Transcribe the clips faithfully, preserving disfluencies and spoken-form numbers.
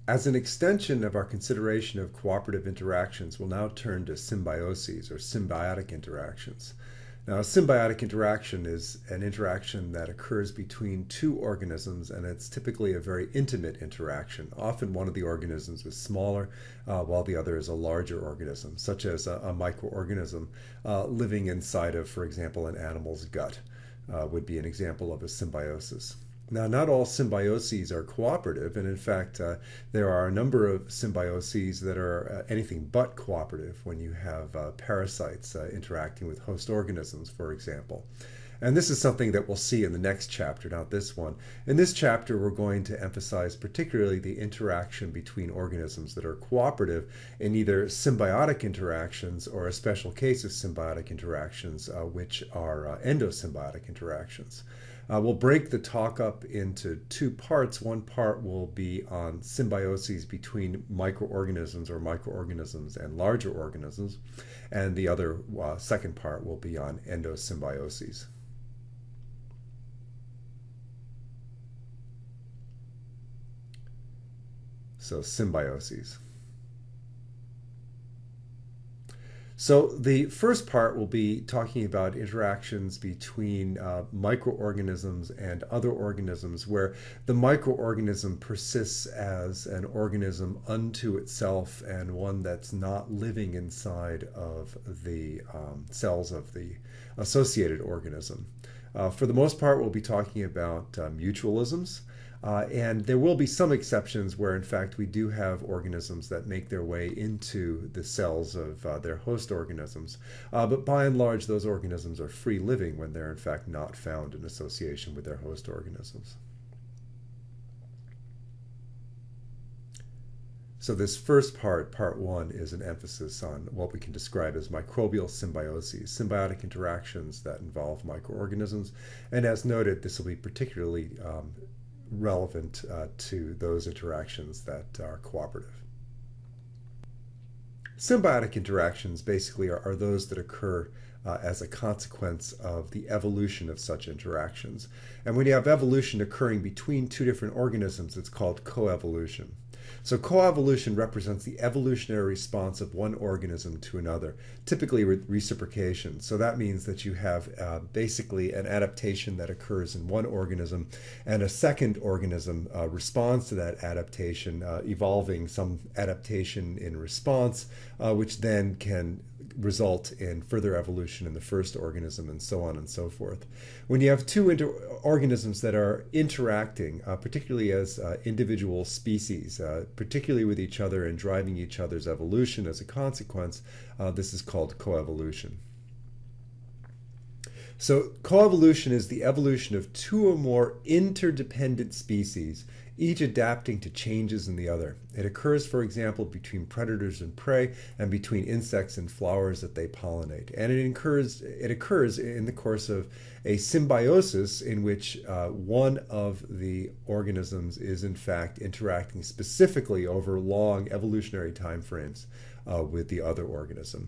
As an extension of our consideration of cooperative interactions, we'll now turn to symbioses or symbiotic interactions. Now, a symbiotic interaction is an interaction that occurs between two organisms, and it's typically a very intimate interaction. Often one of the organisms is smaller, uh, while the other is a larger organism, such as a, a microorganism uh, living inside of, for example, an animal's gut uh, would be an example of a symbiosis. Now, not all symbioses are cooperative, and in fact, uh, there are a number of symbioses that are uh, anything but cooperative when you have uh, parasites uh, interacting with host organisms, for example. And this is something that we'll see in the next chapter, not this one. In this chapter, we're going to emphasize particularly the interaction between organisms that are cooperative in either symbiotic interactions or a special case of symbiotic interactions, uh, which are uh, endosymbiotic interactions. Uh, we'll break the talk up into two parts. One part will be on symbioses between microorganisms or microorganisms and larger organisms, and the other uh, second part will be on endosymbioses. So, symbioses. So the first part will be talking about interactions between uh, microorganisms and other organisms, where the microorganism persists as an organism unto itself and one that's not living inside of the um, cells of the associated organism. Uh, for the most part, we'll be talking about uh, mutualisms. Uh, and there will be some exceptions where, in fact, we do have organisms that make their way into the cells of uh, their host organisms. Uh, but by and large, those organisms are free living when they're, in fact, not found in association with their host organisms. So this first part, part one, is an emphasis on what we can describe as microbial symbioses, symbiotic interactions that involve microorganisms. And as noted, this will be particularly um, relevant uh, to those interactions that are cooperative. Symbiotic interactions basically are, are those that occur uh, as a consequence of the evolution of such interactions. And when you have evolution occurring between two different organisms, it's called coevolution. So coevolution represents the evolutionary response of one organism to another, typically re- reciprocation. So that means that you have uh, basically an adaptation that occurs in one organism, and a second organism uh, responds to that adaptation, uh, evolving some adaptation in response, uh, which then can result in further evolution in the first organism, and so on and so forth. When you have two inter- organisms that are interacting, uh, particularly as uh, individual species, uh, particularly with each other and driving each other's evolution as a consequence, uh, this is called coevolution. So coevolution is the evolution of two or more interdependent species, each adapting to changes in the other. It occurs, for example, between predators and prey, and between insects and flowers that they pollinate. And it occurs, it occurs in the course of a symbiosis in which uh, one of the organisms is in fact interacting specifically over long evolutionary time frames uh, with the other organism.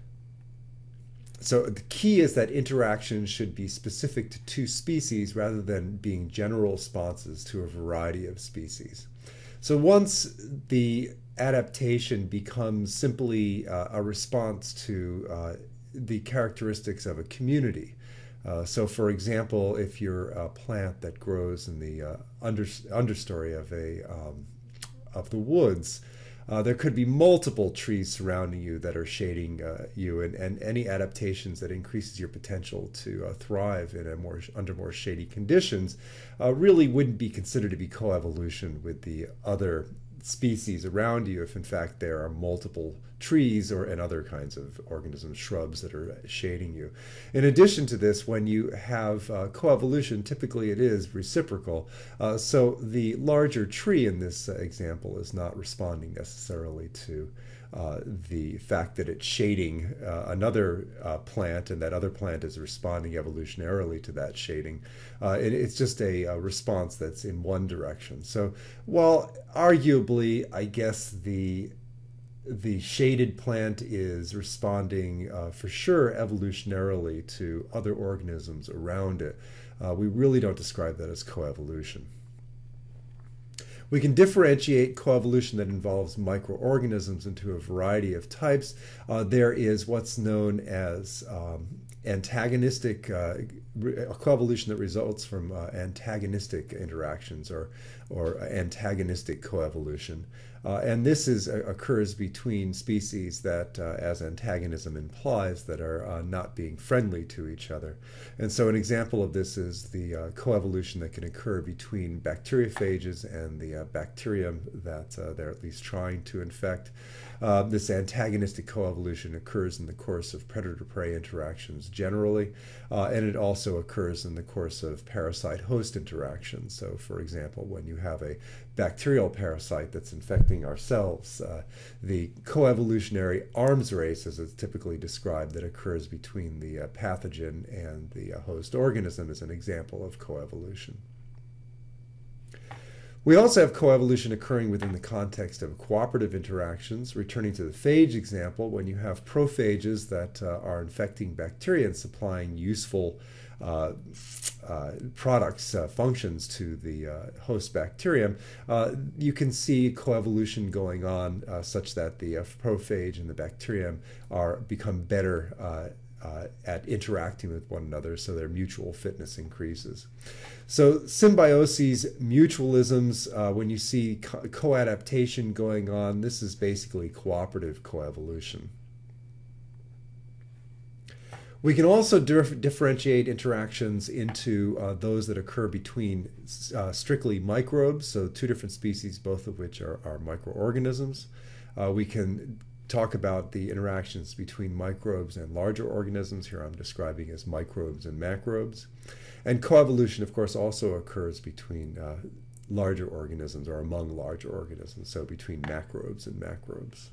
So the key is that interactions should be specific to two species rather than being general responses to a variety of species. So once the adaptation becomes simply uh, a response to uh, the characteristics of a community. Uh, so, for example, if you're a plant that grows in the uh, under, understory of a um, of the woods, uh, there could be multiple trees surrounding you that are shading uh, you, and, and any adaptations that increases your potential to uh, thrive in a more under more shady conditions uh, really wouldn't be considered to be coevolution with the other species around you if in fact there are multiple trees or and other kinds of organisms, shrubs that are shading you. In addition to this, when you have uh, coevolution, typically it is reciprocal. Uh, so the larger tree in this uh, example is not responding necessarily to uh, the fact that it's shading uh, another uh, plant, and that other plant is responding evolutionarily to that shading. Uh, it, it's just a, a response that's in one direction. So while arguably, I guess the the shaded plant is responding uh, for sure evolutionarily to other organisms around it, uh, we really don't describe that as coevolution. We can differentiate coevolution that involves microorganisms into a variety of types. Uh, there is what's known as um, antagonistic uh, coevolution that results from uh, antagonistic interactions, or or antagonistic coevolution. Uh, and this is uh, occurs between species that, uh, as antagonism implies, that are uh, not being friendly to each other. And so an example of this is the uh, coevolution that can occur between bacteriophages and the uh, bacterium that uh, they're at least trying to infect. Uh, this antagonistic coevolution occurs in the course of predator-prey interactions generally, uh, and it also occurs in the course of parasite-host interactions. So, for example, when you have a bacterial parasite that's infecting ourselves, uh, the coevolutionary arms race, as it's typically described, that occurs between the uh, pathogen and the uh, host organism is an example of coevolution. We also have coevolution occurring within the context of cooperative interactions. Returning to the phage example, when you have prophages that uh, are infecting bacteria and supplying useful uh, uh, products, uh, functions to the uh, host bacterium, uh, you can see coevolution going on uh, such that the uh, prophage and the bacterium are become better uh, Uh, at interacting with one another, so their mutual fitness increases. So symbioses, mutualisms, uh, when you see co- coadaptation going on, this is basically cooperative coevolution. We can also dif- differentiate interactions into uh, those that occur between uh, strictly microbes, so two different species, both of which are, are microorganisms. Uh, we can talk about the interactions between microbes and larger organisms. Here I'm describing as microbes and macrobes. And coevolution, of course, also occurs between uh, larger organisms, or among larger organisms, so between macrobes and macrobes.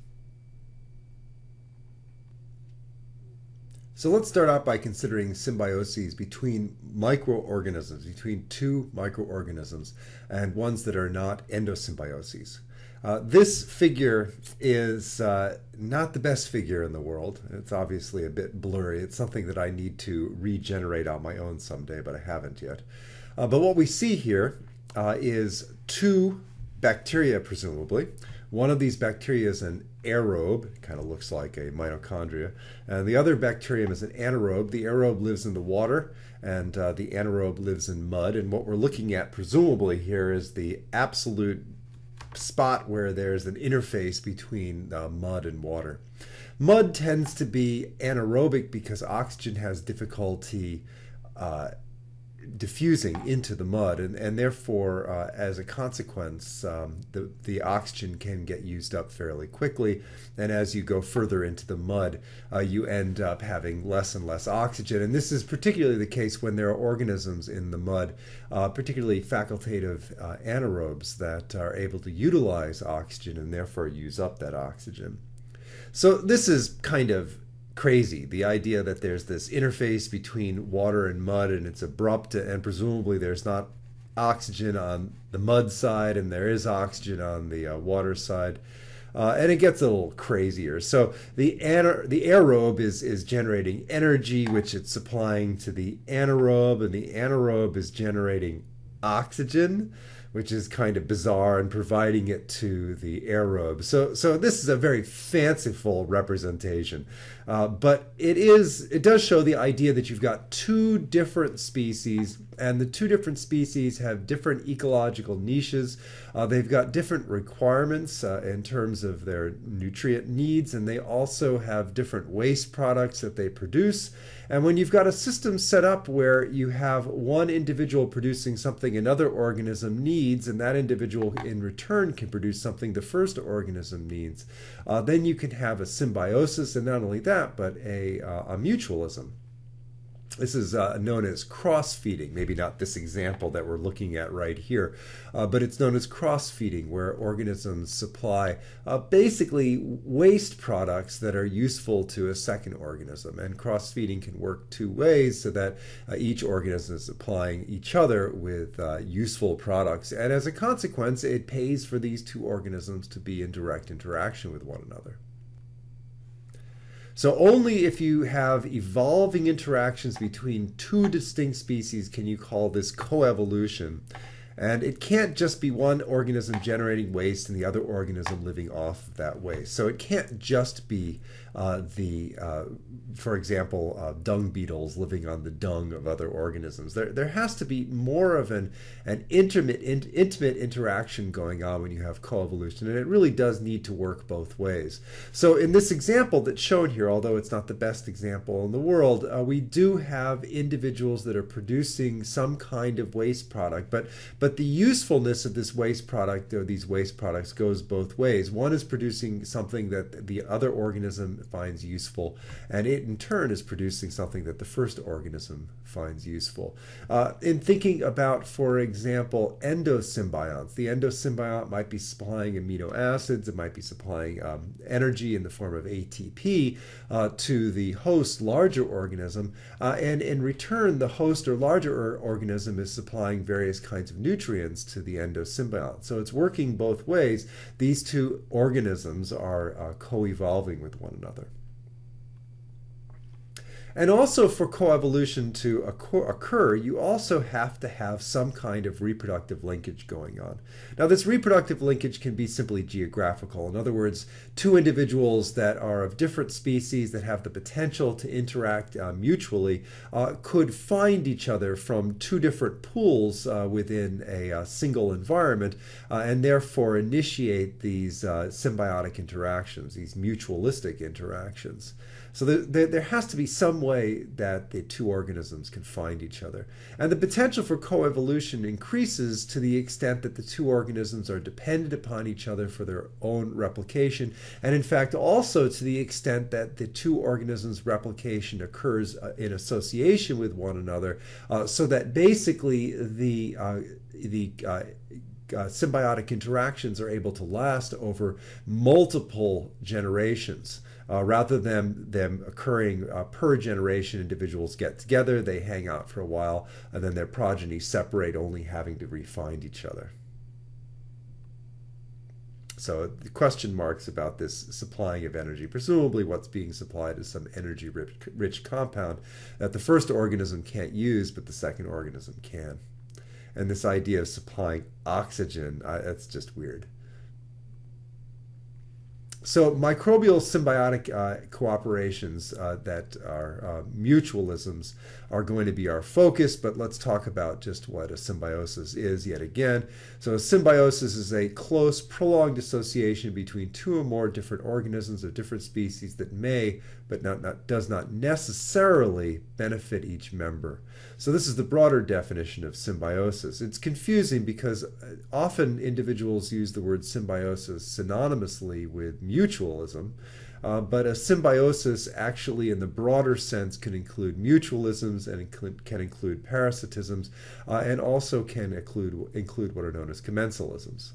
So let's start out by considering symbioses between microorganisms, between two microorganisms, and ones that are not endosymbioses. Uh, this figure is uh, not the best figure in the world. It's obviously a bit blurry. It's something that I need to regenerate on my own someday, but I haven't yet. Uh, but what we see here uh, is two bacteria, presumably. One of these bacteria is an aerobe, it kind of looks like a mitochondria, and the other bacterium is an anaerobe. The aerobe lives in the water, and uh, the anaerobe lives in mud. And what we're looking at, presumably, here is the absolute spot where there's an interface between uh, mud and water. Mud tends to be anaerobic because oxygen has difficulty uh, diffusing into the mud, and, and therefore, uh, as a consequence, um, the, the oxygen can get used up fairly quickly, and as you go further into the mud, uh, you end up having less and less oxygen. And this is particularly the case when there are organisms in the mud, uh, particularly facultative uh, anaerobes that are able to utilize oxygen and therefore use up that oxygen. So this is kind of crazy, the idea that there's this interface between water and mud, and it's abrupt, and presumably there's not oxygen on the mud side and there is oxygen on the uh, water side. Uh, and it gets a little crazier. So the ana- the aerobe is, is generating energy, which it's supplying to the anaerobe, and the anaerobe is generating oxygen, which is kind of bizarre, and providing it to the aerobe. So, so this is a very fanciful representation, uh, but it is it does show the idea that you've got two different species, and the two different species have different ecological niches. Uh, they've got different requirements uh, in terms of their nutrient needs, and they also have different waste products that they produce. And when you've got a system set up where you have one individual producing something another organism needs, and that individual in return can produce something the first organism needs, uh, then you can have a symbiosis, and not only that, but a, uh, a mutualism. This is uh, known as cross-feeding, maybe not this example that we're looking at right here, uh, but it's known as cross-feeding, where organisms supply uh, basically waste products that are useful to a second organism. And cross-feeding can work two ways, so that uh, each organism is supplying each other with uh, useful products. And as a consequence, it pays for these two organisms to be in direct interaction with one another. So only if you have evolving interactions between two distinct species can you call this coevolution. And it can't just be one organism generating waste and the other organism living off of that waste. So it can't just be uh, the, uh, for example, uh, dung beetles living on the dung of other organisms. There, there has to be more of an, an intimate, in, intimate interaction going on when you have coevolution, and it really does need to work both ways. So in this example that's shown here, although it's not the best example in the world, uh, we do have individuals that are producing some kind of waste product, but but the usefulness of this waste product or these waste products goes both ways. One is producing something that the other organism finds useful, and it in turn is producing something that the first organism finds useful. Uh, in thinking about, for example, endosymbionts, the endosymbiont might be supplying amino acids, it might be supplying um, energy in the form of A T P uh, to the host larger organism, uh, and in return the host or larger organism is supplying various kinds of nutrients to the endosymbiont. So it's working both ways. These two organisms are uh, co-evolving with one another. And also for coevolution to occur, you also have to have some kind of reproductive linkage going on. Now, this reproductive linkage can be simply geographical. In other words, two individuals that are of different species that have the potential to interact uh, mutually uh, could find each other from two different pools uh, within a, a single environment uh, and therefore initiate these uh, symbiotic interactions, these mutualistic interactions. So there, there, there has to be some way that the two organisms can find each other. And the potential for coevolution increases to the extent that the two organisms are dependent upon each other for their own replication, and in fact also to the extent that the two organisms' replication occurs uh, in association with one another, uh, so that basically the, uh, the uh, Uh, symbiotic interactions are able to last over multiple generations. Uh, rather than them occurring uh, per generation, individuals get together, they hang out for a while, and then their progeny separate, only having to re-find each other. So the question marks about this supplying of energy. Presumably what's being supplied is some energy-rich rich compound that the first organism can't use, but the second organism can. And this idea of supplying oxygen, uh, that's just weird. So microbial symbiotic uh, cooperations uh, that are uh, mutualisms are going to be our focus, but let's talk about just what a symbiosis is yet again. So a symbiosis is a close, prolonged association between two or more different organisms of different species that may, but not, not, does not necessarily benefit each member. So this is the broader definition of symbiosis. It's confusing because often individuals use the word symbiosis synonymously with mutualism, uh, but a symbiosis actually in the broader sense can include mutualisms and include, can include parasitisms, uh, and also can include, include what are known as commensalisms.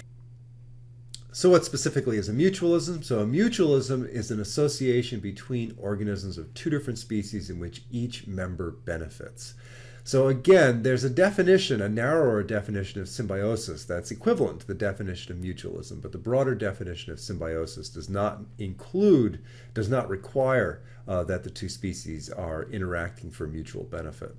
So what specifically is a mutualism? So a mutualism is an association between organisms of two different species in which each member benefits. So again, there's a definition, a narrower definition of symbiosis that's equivalent to the definition of mutualism, but the broader definition of symbiosis does not include, does not require uh, that the two species are interacting for mutual benefit.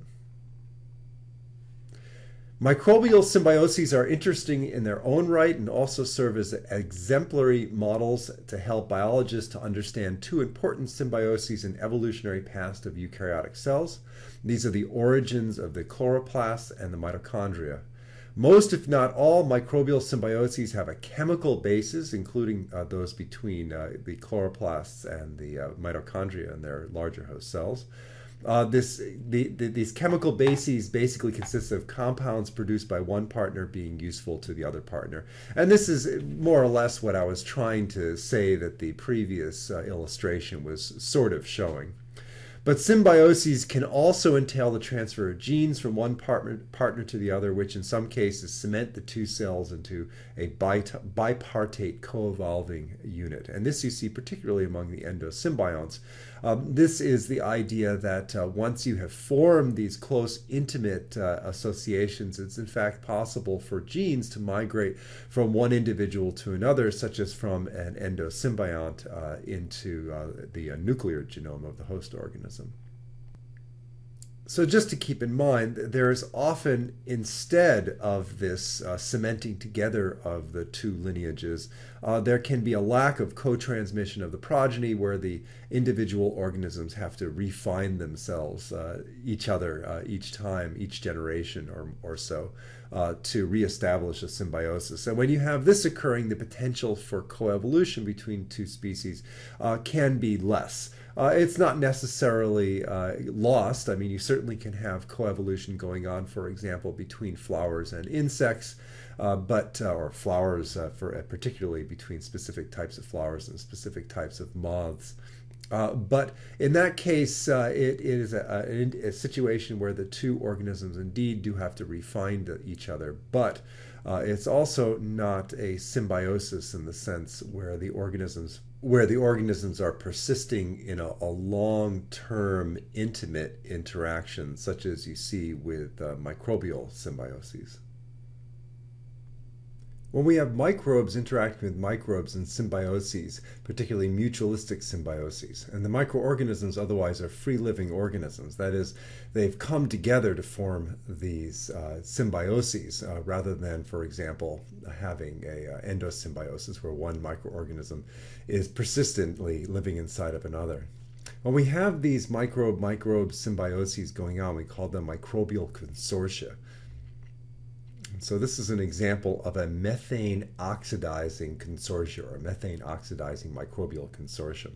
Microbial symbioses are interesting in their own right and also serve as exemplary models to help biologists to understand two important symbioses in evolutionary past of eukaryotic cells. These are the origins of the chloroplasts and the mitochondria. Most, if not all, microbial symbioses have a chemical basis, including uh, those between uh, the chloroplasts and the uh, mitochondria and their larger host cells. Uh, this, the, the, these chemical bases basically consist of compounds produced by one partner being useful to the other partner. And this is more or less what I was trying to say that the previous uh, illustration was sort of showing. But symbioses can also entail the transfer of genes from one partner, partner to the other, which in some cases cement the two cells into a bipartite co-evolving unit. And this you see particularly among the endosymbionts. Um, this is the idea that uh, once you have formed these close, intimate uh, associations, it's in fact possible for genes to migrate from one individual to another, such as from an endosymbiont uh, into uh, the uh, nuclear genome of the host organism. So just to keep in mind, there's often, instead of this uh, cementing together of the two lineages, uh, there can be a lack of co-transmission of the progeny where the individual organisms have to refine themselves, uh, each other, uh, each time, each generation or, or so, uh, to reestablish a symbiosis. And when you have this occurring, the potential for coevolution between two species uh, can be less. Uh, it's not necessarily uh, lost. I mean, you certainly can have coevolution going on, for example, between flowers and insects, uh, but uh, or flowers, uh, for uh, particularly between specific types of flowers and specific types of moths. Uh, but in that case, uh, it, it is a, a, a situation where the two organisms indeed do have to refine each other, but uh, it's also not a symbiosis in the sense where the organisms where the organisms are persisting in a, a long-term intimate interaction, such as you see with uh, microbial symbioses. When we have microbes interacting with microbes in symbioses, particularly mutualistic symbioses, and the microorganisms otherwise are free-living organisms, that is, they've come together to form these uh, symbioses uh, rather than, for example, having a uh, endosymbiosis where one microorganism is persistently living inside of another. When we have these microbe-microbe symbioses going on, we call them microbial consortia. So this is an example of a methane oxidizing consortium, or a methane oxidizing microbial consortium.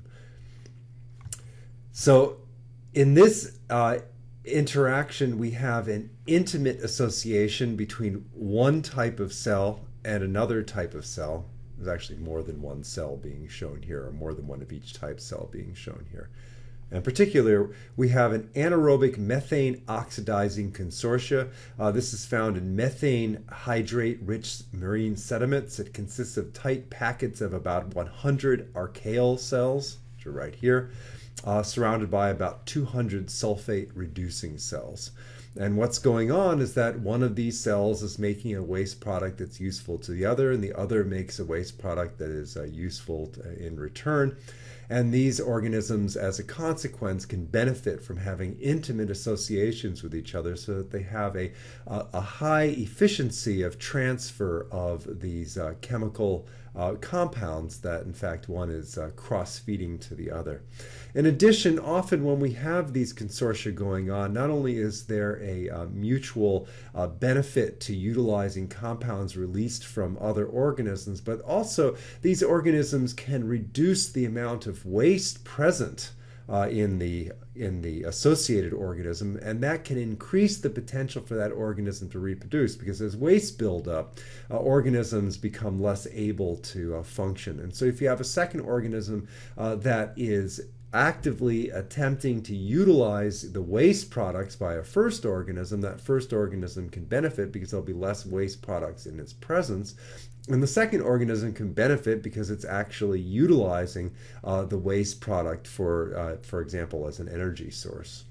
So in this uh, interaction, we have an intimate association between one type of cell and another type of cell. There's actually more than one cell being shown here, or more than one of each type cell being shown here. In particular, we have an anaerobic methane oxidizing consortia. Uh, this is found in methane hydrate-rich marine sediments. It consists of tight packets of about one hundred archaeal cells, which are right here, uh, surrounded by about two hundred sulfate-reducing cells. And what's going on is that one of these cells is making a waste product that's useful to the other, and the other makes a waste product that is uh, useful to, in return. And these organisms, as a consequence, can benefit from having intimate associations with each other so that they have a, a, a high efficiency of transfer of these uh, chemical uh, compounds that, in fact, one is uh, cross-feeding to the other. In addition, often when we have these consortia going on, not only is there a uh, mutual uh, benefit to utilizing compounds released from other organisms, but also these organisms can reduce the amount of waste present uh, in the in the associated organism, and that can increase the potential for that organism to reproduce, because as waste build up, uh, organisms become less able to uh, function. And so if you have a second organism uh, that is actively attempting to utilize the waste products by a first organism, that first organism can benefit because there'll be less waste products in its presence. And the second organism can benefit because it's actually utilizing uh, the waste product for, uh, for example, as an energy source.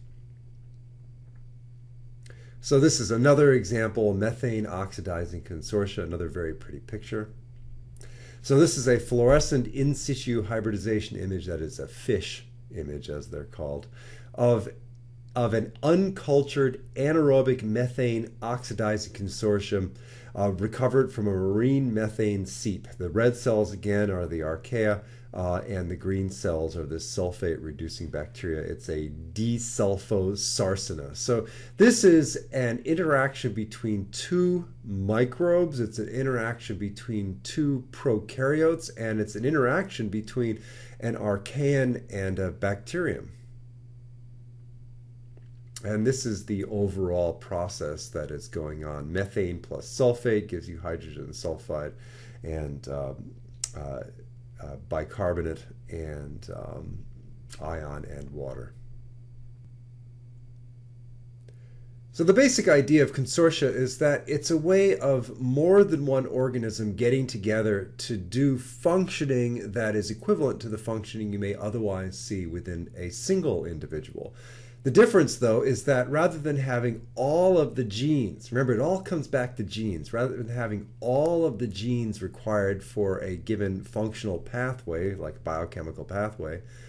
So this is another example, methane oxidizing consortia, another very pretty picture. So this is a fluorescent in situ hybridization image, that is a fish image as they're called, of of an uncultured anaerobic methane oxidizing consortium uh, recovered from a marine methane seep. The red cells again are the archaea, uh, and the green cells are this sulfate reducing bacteria. It's a desulfosarsina. So this is an interaction between two microbes, it's an interaction between two prokaryotes, and it's an interaction between an archaean and a bacterium. And this is the overall process that is going on. Methane plus sulfate gives you hydrogen sulfide and um, uh, uh, bicarbonate and um, ion and water. So the basic idea of consortia is that it's a way of more than one organism getting together to do functioning that is equivalent to the functioning you may otherwise see within a single individual. The difference, though, is that rather than having all of the genes, remember it all comes back to genes, rather than having all of the genes required for a given functional pathway, like biochemical pathway,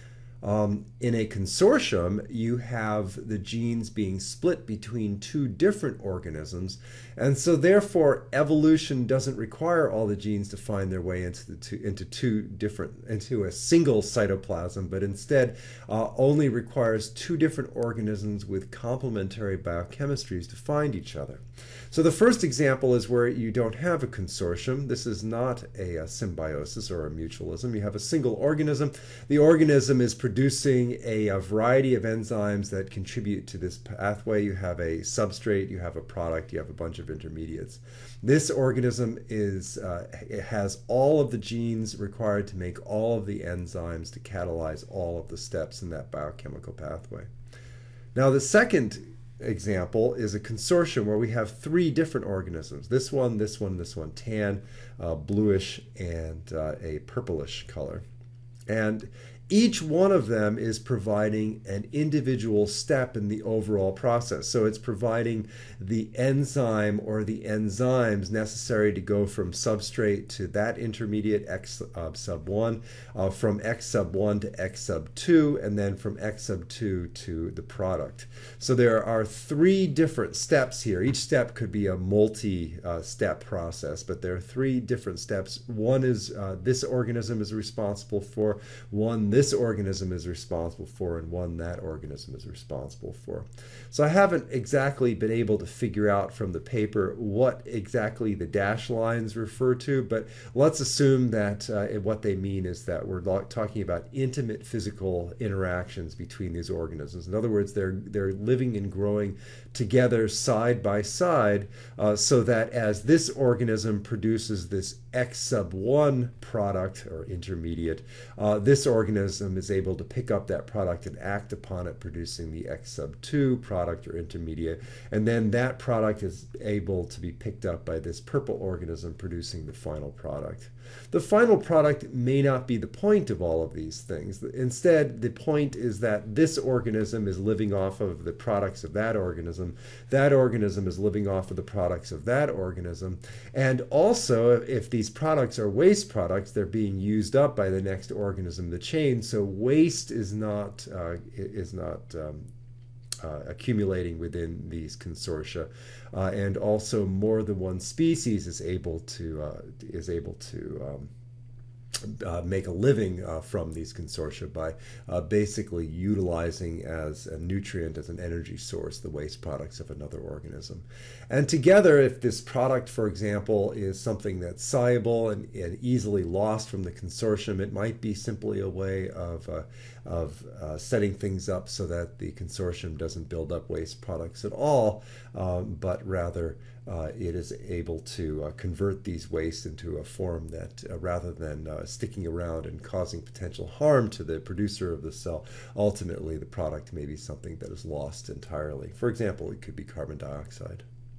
Um, in a consortium, you have the genes being split between two different organisms, and so therefore evolution doesn't require all the genes to find their way into the two, into two different into a single cytoplasm, but instead uh, only requires two different organisms with complementary biochemistries to find each other. So the first example is where you don't have a consortium. This is not a, a symbiosis or a mutualism. You have a single organism. The organism is producing a, a variety of enzymes that contribute to this pathway. You have a substrate, you have a product, you have a bunch of intermediates. This organism is uh, it has all of the genes required to make all of the enzymes to catalyze all of the steps in that biochemical pathway. Now the second example is a consortium where we have three different organisms. This one, this one, this one, tan, uh, bluish, and uh, a purplish color. And each one of them is providing an individual step in the overall process. So it's providing the enzyme or the enzymes necessary to go from substrate to that intermediate X uh, sub one, uh, from X sub one to X sub two, and then from X sub two to the product. So there are three different steps here. Each step could be a multi-step uh, process, but there are three different steps. One is uh, this organism is responsible for, one this organism is responsible for, and one that organism is responsible for. So I haven't exactly been able to figure out from the paper what exactly the dashed lines refer to, but let's assume that uh, what they mean is that we're talking about intimate physical interactions between these organisms. In other words, they're they're living and growing together side by side, uh, so that as this organism produces this X sub one product or intermediate, uh, this organism is able to pick up that product and act upon it, producing the X sub two product or intermediate, and then that product is able to be picked up by this purple organism, producing the final product. The final product may not be the point of all of these things. Instead, the point is that this organism is living off of the products of that organism, that organism is living off of the products of that organism, and also if these products are waste products, they're being used up by the next organism in the chain, so waste is not, uh, is not um, Uh, accumulating within these consortia, uh, and also more than one species is able to uh, is able to um, uh, make a living uh, from these consortia by uh, basically utilizing as a nutrient, as an energy source, the waste products of another organism. And together, if this product, for example, is something that's soluble and, and easily lost from the consortium, it might be simply a way of uh, of uh, setting things up so that the consortium doesn't build up waste products at all, um, but rather uh, it is able to uh, convert these wastes into a form that, uh, rather than uh, sticking around and causing potential harm to the producer of the cell, ultimately the product may be something that is lost entirely. For example, it could be carbon dioxide.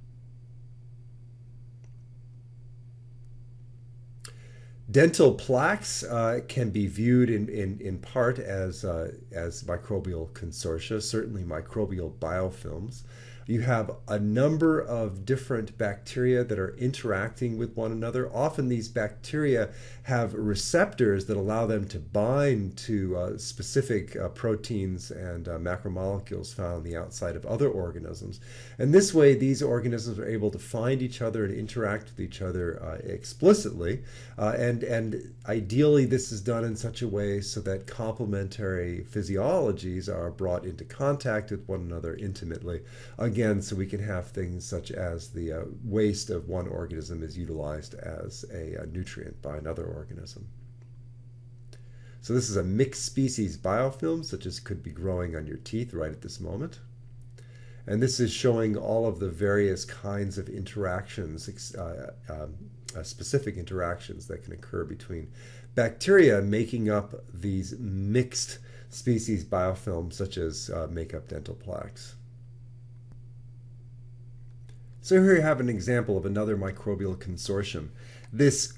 Dental plaques uh, can be viewed in, in, in part as, uh, as microbial consortia, certainly microbial biofilms. You have a number of different bacteria that are interacting with one another. Often these bacteria have receptors that allow them to bind to uh, specific uh, proteins and uh, macromolecules found on the outside of other organisms. And this way, these organisms are able to find each other and interact with each other uh, explicitly. Uh, and, and ideally, this is done in such a way so that complementary physiologies are brought into contact with one another intimately. Again, so we can have things such as the uh, waste of one organism is utilized as a, a nutrient by another organism. So this is a mixed species biofilm, such as could be growing on your teeth right at this moment. And this is showing all of the various kinds of interactions, uh, um, uh, specific interactions that can occur between bacteria making up these mixed species biofilms, such as uh, make up dental plaques. So here you have an example of another microbial consortium. This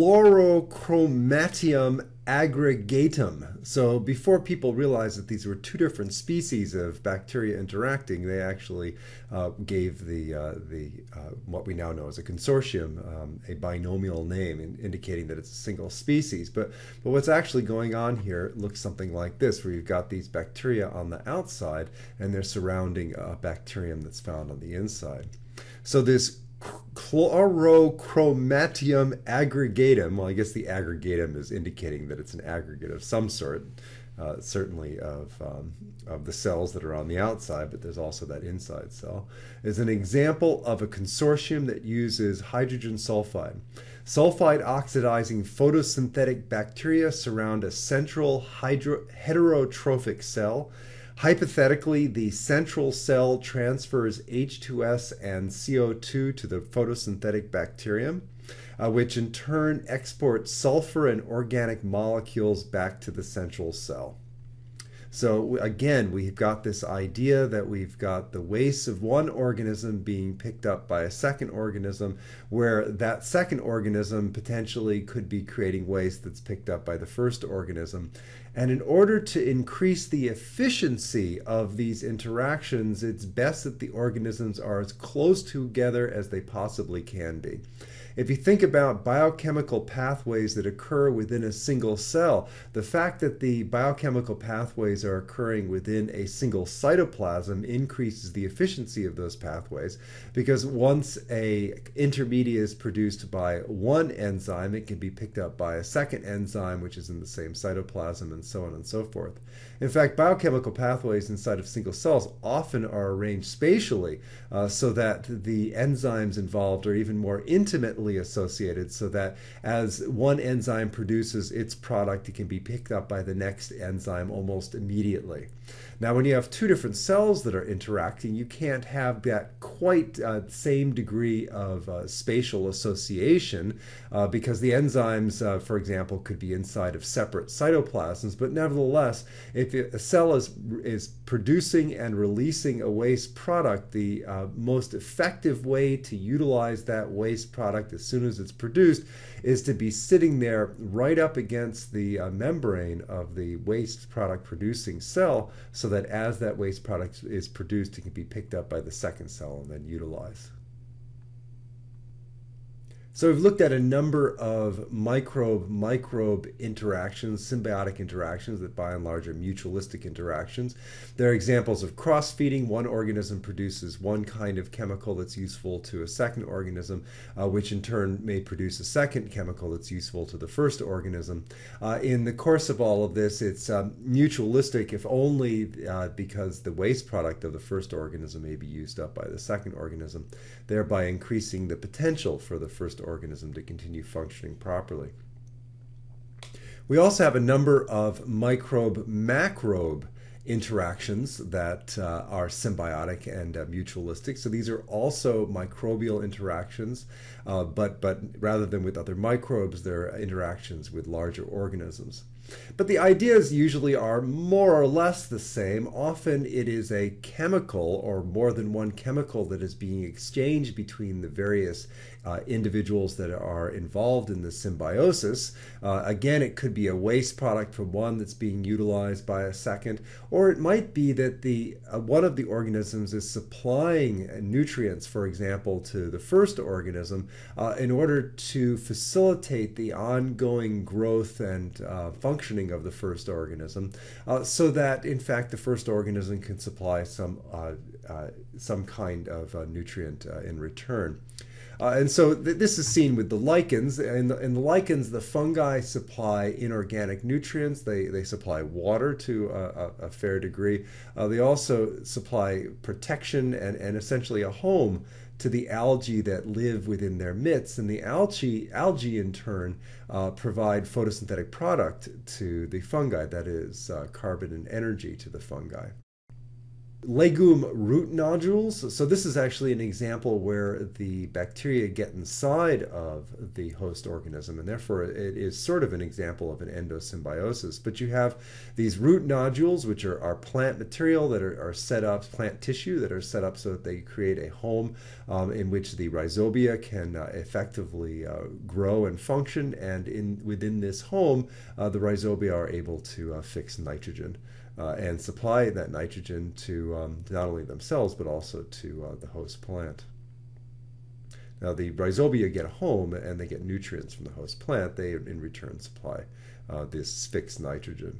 Chlorochromatium aggregatum. So before people realized that these were two different species of bacteria interacting, they actually uh, gave the, uh, the uh, what we now know as a consortium um, a binomial name, in, indicating that it's a single species. But, but what's actually going on here looks something like this, where you've got these bacteria on the outside and they're surrounding a bacterium that's found on the inside. So this Chlorochromatium aggregatum, well, I guess the aggregatum is indicating that it's an aggregate of some sort, uh, certainly of, um, of the cells that are on the outside, but there's also that inside cell, is an example of a consortium that uses hydrogen sulfide. Sulfide oxidizing photosynthetic bacteria surround a central hydro heterotrophic cell. Hypothetically, the central cell transfers H two S and C O two to the photosynthetic bacterium, uh, which in turn exports sulfur and organic molecules back to the central cell. So again, we've got this idea that we've got the waste of one organism being picked up by a second organism, where that second organism potentially could be creating waste that's picked up by the first organism. And in order to increase the efficiency of these interactions, it's best that the organisms are as close together as they possibly can be. If you think about biochemical pathways that occur within a single cell, the fact that the biochemical pathways are occurring within a single cytoplasm increases the efficiency of those pathways, because once a intermediate is produced by one enzyme, it can be picked up by a second enzyme, which is in the same cytoplasm, and so on and so forth. In fact, biochemical pathways inside of single cells often are arranged spatially uh, so that the enzymes involved are even more intimately associated, so that as one enzyme produces its product, it can be picked up by the next enzyme almost immediately. Now, when you have two different cells that are interacting, you can't have that quite uh, same degree of uh, spatial association uh, because the enzymes, uh, for example, could be inside of separate cytoplasms. But nevertheless, if a cell is, is producing and releasing a waste product, the uh, most effective way to utilize that waste product as soon as it's produced is to be sitting there right up against the uh, membrane of the waste product producing cell, so that as that waste product is produced, it can be picked up by the second cell and then utilized. So we've looked at a number of microbe-microbe interactions, symbiotic interactions that by and large are mutualistic interactions. There are examples of cross-feeding. One organism produces one kind of chemical that's useful to a second organism, uh, which in turn may produce a second chemical that's useful to the first organism. Uh, in the course of all of this, it's um, mutualistic, if only uh, because the waste product of the first organism may be used up by the second organism, thereby increasing the potential for the first organism to continue functioning properly. We also have a number of microbe-macrobe interactions that uh, are symbiotic and uh, mutualistic. So these are also microbial interactions, uh, but, but rather than with other microbes, they're interactions with larger organisms. But the ideas usually are more or less the same. Often it is a chemical or more than one chemical that is being exchanged between the various uh, individuals that are involved in the symbiosis. Uh, again, it could be a waste product from one that's being utilized by a second, or it might be that the uh, one of the organisms is supplying nutrients, for example, to the first organism uh, in order to facilitate the ongoing growth and uh, functioning of the first organism, uh, so that in fact the first organism can supply some uh, uh, some kind of uh, nutrient uh, in return. Uh, and so th this is seen with the lichens. In the, in the lichens, the fungi supply inorganic nutrients. They, they supply water to a, a, a fair degree. Uh, they also supply protection and, and essentially a home to the algae that live within their midst. And the algae, algae in turn, uh, provide photosynthetic product to the fungi, that is, uh, carbon and energy to the fungi. Legume root nodules. So this is actually an example where the bacteria get inside of the host organism, and therefore it is sort of an example of an endosymbiosis. But you have these root nodules, which are, are plant material that are, are set up, plant tissue that are set up so that they create a home um, in which the rhizobia can uh, effectively uh, grow and function. And in within this home, uh, the rhizobia are able to uh, fix nitrogen. Uh, and supply that nitrogen to um, not only themselves but also to uh, the host plant. Now the rhizobia get a home and they get nutrients from the host plant. They in return supply uh, this fixed nitrogen.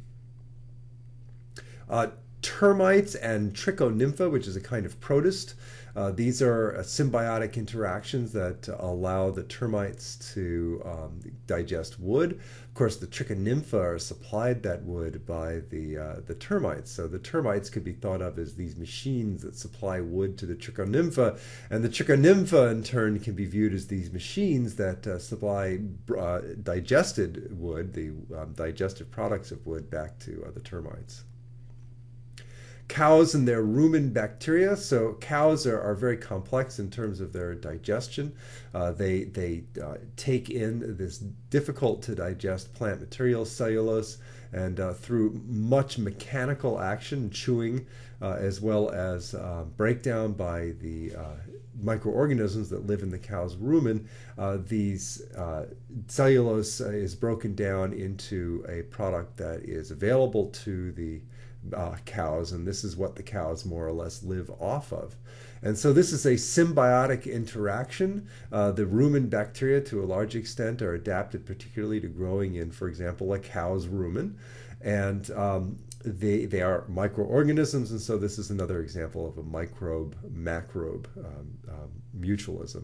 Uh, termites and trichonympha, which is a kind of protist. Uh, these are uh, symbiotic interactions that uh, allow the termites to um, digest wood. Of course, the trichonympha are supplied that wood by the uh, the termites. So the termites could be thought of as these machines that supply wood to the trichonympha, and the trichonympha in turn can be viewed as these machines that uh, supply uh, digested wood, the um, digestive products of wood, back to uh, the termites. Cows and their rumen bacteria. So cows are, are very complex in terms of their digestion. Uh, they they uh, take in this difficult to digest plant material, cellulose, and uh, through much mechanical action, chewing, uh, as well as uh, breakdown by the uh, microorganisms that live in the cow's rumen, uh, these uh, cellulose uh, is broken down into a product that is available to the Uh, cows, and this is what the cows more or less live off of. And so this is a symbiotic interaction. Uh, the rumen bacteria, to a large extent, are adapted particularly to growing in, for example, a cow's rumen. And um, they, they are microorganisms, and so this is another example of a microbe-macrobe um, um, mutualism.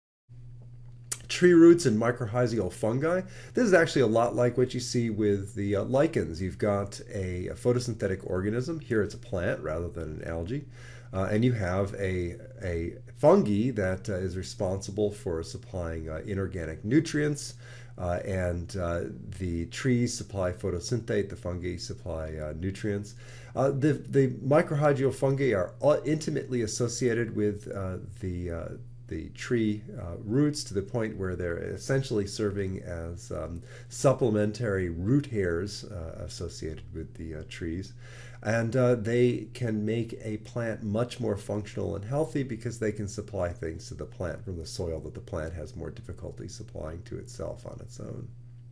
Tree roots and mycorrhizal fungi. This is actually a lot like what you see with the uh, lichens. You've got a, a photosynthetic organism. Here it's a plant rather than an algae. Uh, and you have a, a fungi that uh, is responsible for supplying uh, inorganic nutrients. Uh, and uh, the trees supply photosynthate, the fungi supply uh, nutrients. Uh, the, the mycorrhizal fungi are intimately associated with uh, the uh, the tree uh, roots to the point where they're essentially serving as um, supplementary root hairs uh, associated with the uh, trees. And uh, they can make a plant much more functional and healthy because they can supply things to the plant from the soil that the plant has more difficulty supplying to itself on its own.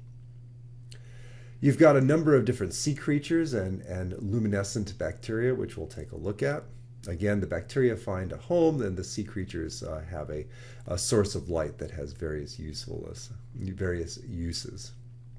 You've got a number of different sea creatures and, and luminescent bacteria, which we'll take a look at. Again, the bacteria find a home, and the sea creatures uh, have a, a source of light that has various usefulness, various uses.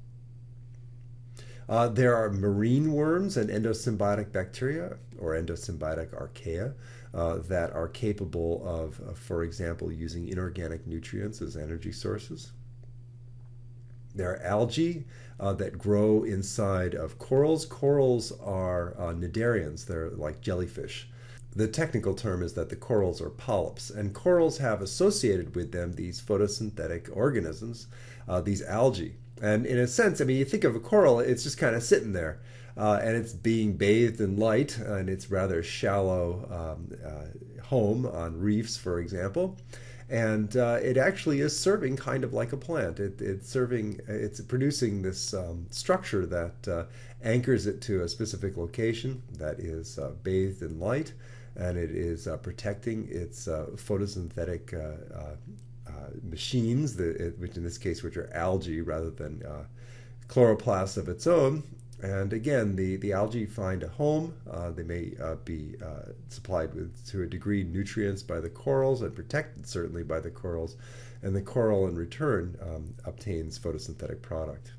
Uh, there are marine worms and endosymbiotic bacteria, or endosymbiotic archaea, uh, that are capable of, uh, for example, using inorganic nutrients as energy sources. There are algae uh, that grow inside of corals. Corals are uh, cnidarians. They're like jellyfish. The technical term is that the corals are polyps, and corals have associated with them these photosynthetic organisms, uh, these algae. And in a sense, I mean, you think of a coral, it's just kind of sitting there, uh, and it's being bathed in light, and it's rather shallow um, uh, home on reefs, for example. And uh, it actually is serving kind of like a plant. It, it's serving, it's producing this um, structure that uh, anchors it to a specific location that is uh, bathed in light, and it is uh, protecting its uh, photosynthetic uh, uh, uh, machines, the, which in this case, which are algae rather than uh, chloroplasts of its own. And again, the, the algae find a home. Uh, they may uh, be uh, supplied with, to a degree, nutrients by the corals and protected certainly by the corals. And the coral in return um, obtains photosynthetic product.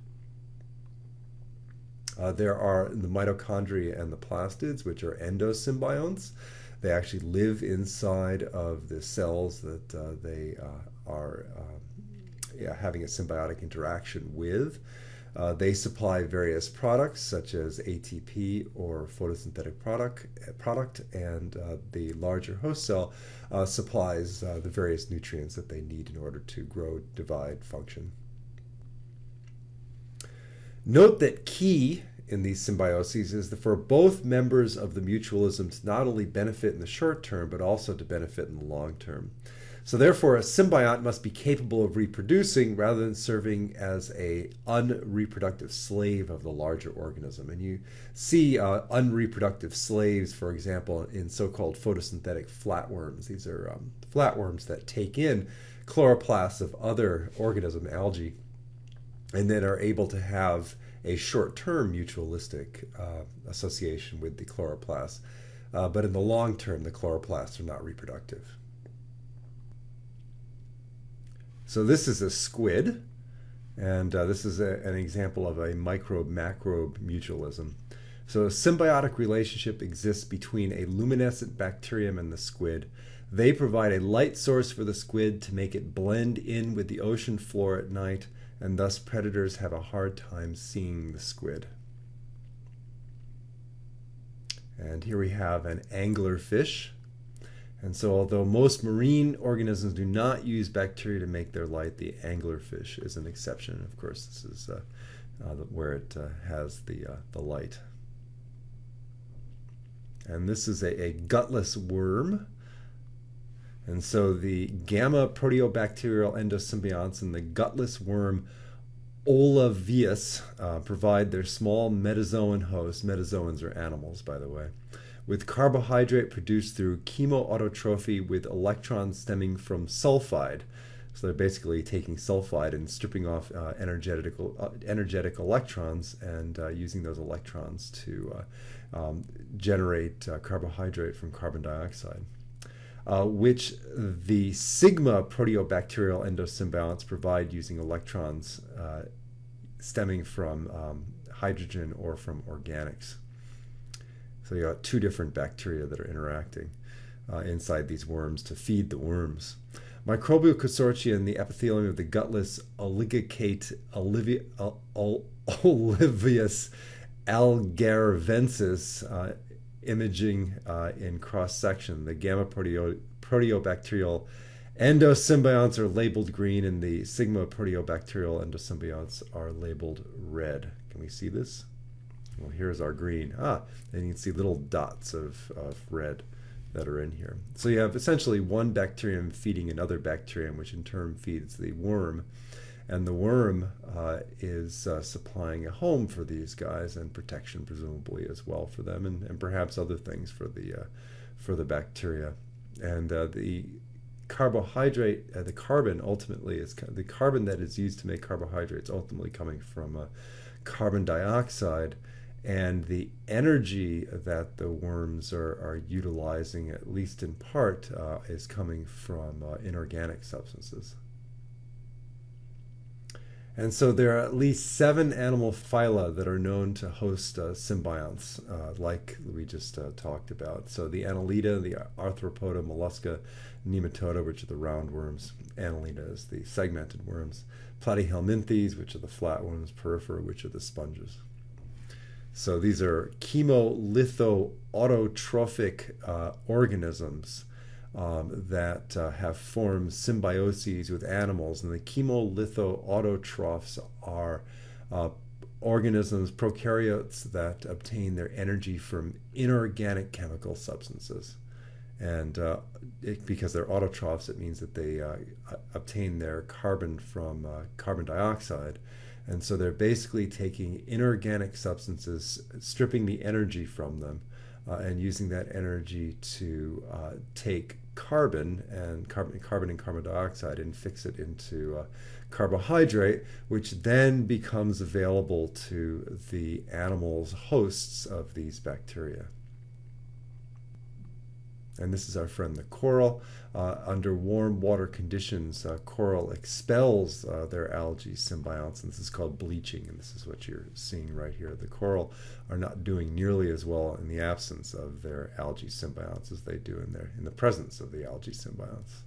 Uh, there are the mitochondria and the plastids, which are endosymbionts. They actually live inside of the cells that uh, they uh, are uh, yeah, having a symbiotic interaction with. Uh, they supply various products such as A T P or photosynthetic product, product and uh, the larger host cell uh, supplies uh, the various nutrients that they need in order to grow, divide, function. Note that Ki in these symbioses is for both members of the mutualism to not only benefit in the short term, but also to benefit in the long term. So therefore, a symbiont must be capable of reproducing rather than serving as a unreproductive slave of the larger organism. And you see uh, unreproductive slaves, for example, in so-called photosynthetic flatworms. These are um, flatworms that take in chloroplasts of other organism, algae, and then are able to have a short-term mutualistic uh, association with the chloroplasts. Uh, but in the long term, the chloroplasts are not reproductive. So this is a squid, and uh, this is a, an example of a microbe-macrobe mutualism. So a symbiotic relationship exists between a luminescent bacterium and the squid. They provide a light source for the squid to make it blend in with the ocean floor at night, and thus predators have a hard time seeing the squid. And here we have an anglerfish. And so although most marine organisms do not use bacteria to make their light, the anglerfish is an exception. Of course, this is uh, uh, where it uh, has the, uh, the light. And this is a, a gutless worm. And so the gamma proteobacterial endosymbionts and the gutless worm Olavius uh, provide their small metazoan host. Metazoans are animals, by the way, with carbohydrate produced through chemoautotrophy with electrons stemming from sulfide. So they're basically taking sulfide and stripping off uh, energetic, uh, energetic electrons and uh, using those electrons to uh, um, generate uh, carbohydrate from carbon dioxide, uh, which the sigma proteobacterial endosymbionts provide using electrons uh, stemming from um, hydrogen or from organics. So you got two different bacteria that are interacting uh, inside these worms to feed the worms. Microbial consortia in the epithelium of the gutless oligocate Olivia, Ol, Olivius algarvensis uh, imaging uh, in cross-section. The gamma proteo, proteobacterial endosymbionts are labeled green and the sigma proteobacterial endosymbionts are labeled red. Can we see this? Well, here's our green. Ah, and you can see little dots of, of red that are in here. So you have essentially one bacterium feeding another bacterium, which in turn feeds the worm. And the worm uh, is uh, supplying a home for these guys and protection presumably as well for them, and, and perhaps other things for the, uh, for the bacteria. And uh, the carbohydrate, uh, the carbon ultimately is, the carbon that is used to make carbohydrates ultimately coming from uh, carbon dioxide. And the energy that the worms are, are utilizing, at least in part, uh, is coming from uh, inorganic substances. And so there are at least seven animal phyla that are known to host uh, symbionts, uh, like we just uh, talked about. So the Annelida, the Arthropoda, Mollusca, Nematoda, which are the roundworms. Annelida is the segmented worms. Platyhelminthes, which are the flatworms. Porifera, which are the sponges. So these are chemolithoautotrophic uh, organisms um, that uh, have formed symbioses with animals. And the chemolithoautotrophs are uh, organisms, prokaryotes, that obtain their energy from inorganic chemical substances. And uh, it, because they're autotrophs, it means that they uh, obtain their carbon from uh, carbon dioxide. And so they're basically taking inorganic substances, stripping the energy from them, uh, and using that energy to uh, take carbon and carbon, carbon and carbon dioxide and fix it into uh, carbohydrate, which then becomes available to the animals, hosts of these bacteria. And this is our friend the coral. Uh, under warm water conditions, uh, coral expels uh, their algae symbionts, and this is called bleaching, and this is what you're seeing right here. The coral are not doing nearly as well in the absence of their algae symbionts as they do in, their, in the presence of the algae symbionts.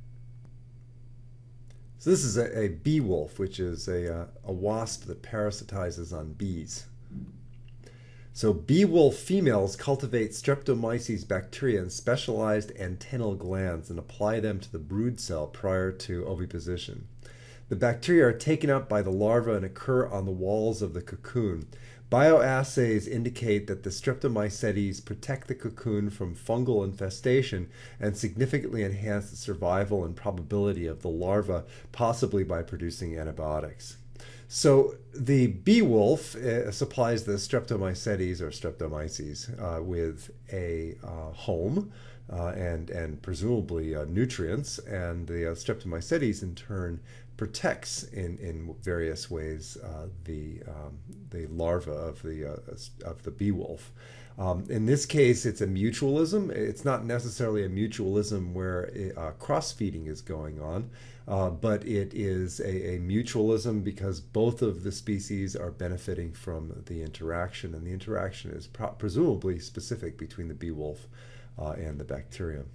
So this is a, a bee wolf, which is a, uh, a wasp that parasitizes on bees. So bee wolf females cultivate Streptomyces bacteria in specialized antennal glands and apply them to the brood cell prior to oviposition. The bacteria are taken up by the larva and occur on the walls of the cocoon. Bioassays indicate that the Streptomycetes protect the cocoon from fungal infestation and significantly enhance the survival and probability of the larva, possibly by producing antibiotics. So the bee wolf uh, supplies the Streptomycetes or Streptomyces uh, with a uh, home uh, and, and presumably uh, nutrients, and the uh, Streptomycetes in turn protects in, in various ways uh, the, um, the larva of the, uh, of the bee wolf. Um, in this case, it's a mutualism. It's not necessarily a mutualism where uh, cross-feeding is going on, uh, but it is a, a mutualism because both of the species are benefiting from the interaction, and the interaction is pro presumably specific between the bee wolf uh, and the bacterium.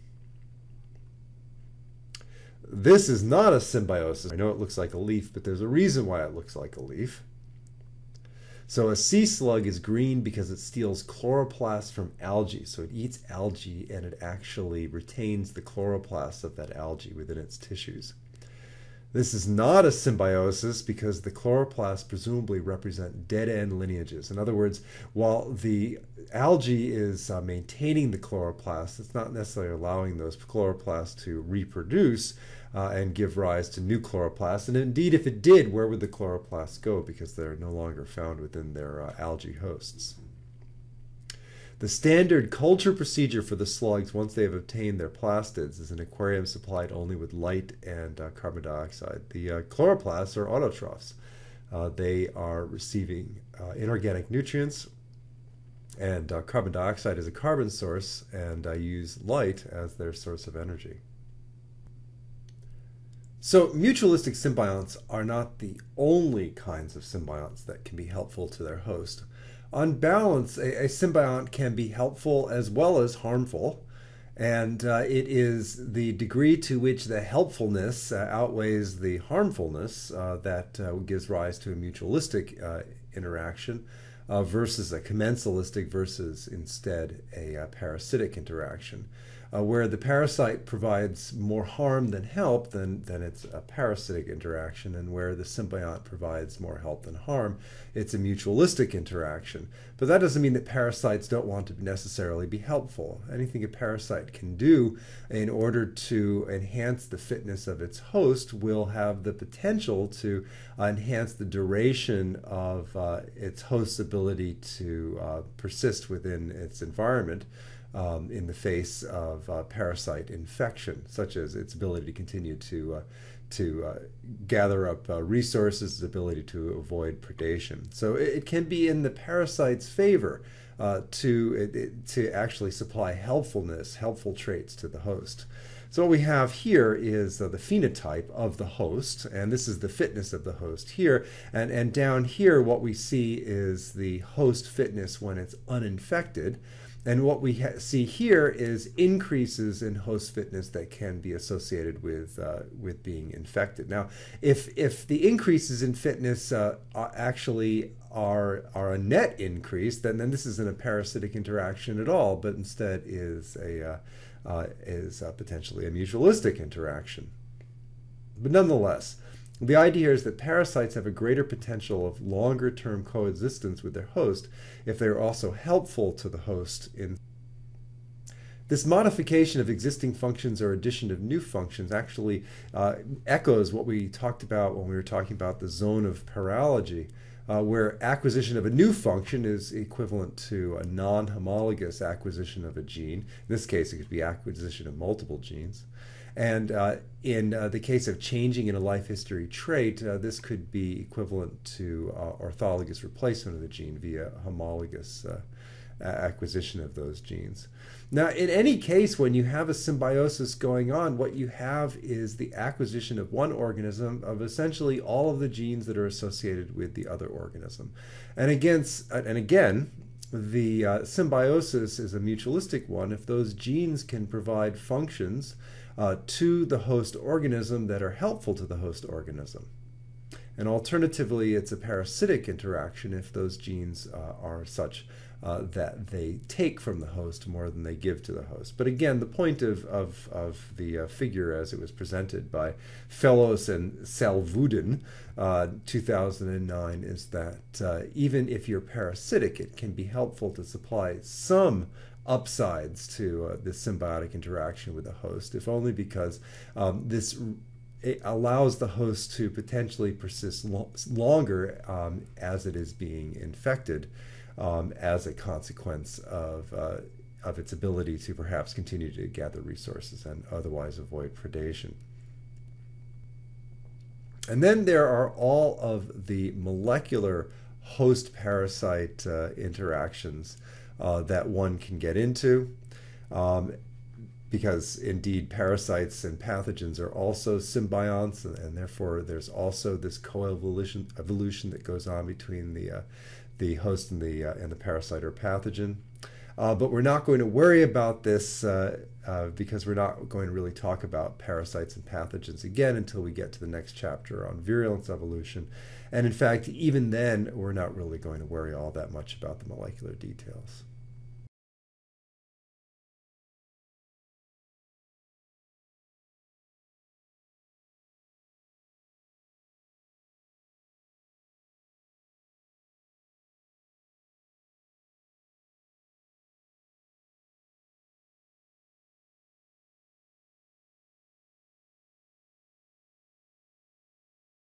This is not a symbiosis. I know it looks like a leaf, but there's a reason why it looks like a leaf. So a sea slug is green because it steals chloroplasts from algae. So it eats algae and it actually retains the chloroplasts of that algae within its tissues. This is not a symbiosis because the chloroplasts presumably represent dead-end lineages. In other words, while the algae is uh, maintaining the chloroplasts, it's not necessarily allowing those chloroplasts to reproduce uh, and give rise to new chloroplasts. And indeed, if it did, where would the chloroplasts go? Because they're no longer found within their uh, algae hosts. The standard culture procedure for the slugs, once they have obtained their plastids, is an aquarium supplied only with light and uh, carbon dioxide. The uh, chloroplasts are autotrophs. Uh, they are receiving uh, inorganic nutrients, and uh, carbon dioxide is a carbon source, and uh, use light as their source of energy. So mutualistic symbionts are not the only kinds of symbionts that can be helpful to their host. On balance, a, a symbiont can be helpful as well as harmful, and uh, it is the degree to which the helpfulness uh, outweighs the harmfulness uh, that uh, gives rise to a mutualistic uh, interaction uh, versus a commensalistic versus instead a, a parasitic interaction. Uh, where the parasite provides more harm than help, then, then it's a parasitic interaction, and where the symbiont provides more help than harm, it's a mutualistic interaction. But that doesn't mean that parasites don't want to necessarily be helpful. Anything a parasite can do in order to enhance the fitness of its host will have the potential to uh, enhance the duration of uh, its host's ability to uh, persist within its environment. Um, in the face of uh, parasite infection, such as its ability to continue to uh, to uh, gather up uh, resources, its ability to avoid predation. So it, it can be in the parasite's favor uh, to it, it, to actually supply helpfulness, helpful traits to the host. So what we have here is uh, the phenotype of the host, and this is the fitness of the host here. And, and down here, what we see is the host fitness when it's uninfected. And what we see here is increases in host fitness that can be associated with uh, with being infected. Now, if if the increases in fitness uh, are actually are are a net increase, then then this isn't a parasitic interaction at all, but instead is a uh, uh, is uh, potentially a mutualistic interaction. But nonetheless, the idea is that parasites have a greater potential of longer-term coexistence with their host if they are also helpful to the host. In this modification of existing functions or addition of new functions actually uh, echoes what we talked about when we were talking about the zone of paralogy, uh, where acquisition of a new function is equivalent to a non-homologous acquisition of a gene. In this case, it could be acquisition of multiple genes. And uh, in uh, the case of changing in a life history trait, uh, this could be equivalent to uh, orthologous replacement of the gene via homologous uh, acquisition of those genes. Now, in any case, when you have a symbiosis going on, what you have is the acquisition of one organism of essentially all of the genes that are associated with the other organism. And, against, and again, the uh, symbiosis is a mutualistic one if those genes can provide functions Uh, to the host organism that are helpful to the host organism. And alternatively, it's a parasitic interaction if those genes uh, are such uh, that they take from the host more than they give to the host. But again, the point of, of, of the uh, figure as it was presented by Fellows and Salvudin, uh, two thousand nine, is that uh, even if you're parasitic, it can be helpful to supply some upsides to uh, this symbiotic interaction with the host, if only because um, this it allows the host to potentially persist lo longer um, as it is being infected, um, as a consequence of uh, of its ability to perhaps continue to gather resources and otherwise avoid predation. And then there are all of the molecular host-parasite uh, interactions uh, that one can get into. Um, because indeed parasites and pathogens are also symbionts, and, and therefore there's also this coevolution evolution that goes on between the uh, the host and the uh, and the parasite or pathogen. Uh, but we're not going to worry about this uh, uh, because we're not going to really talk about parasites and pathogens again until we get to the next chapter on virulence evolution. And in fact, even then, we're not really going to worry all that much about the molecular details.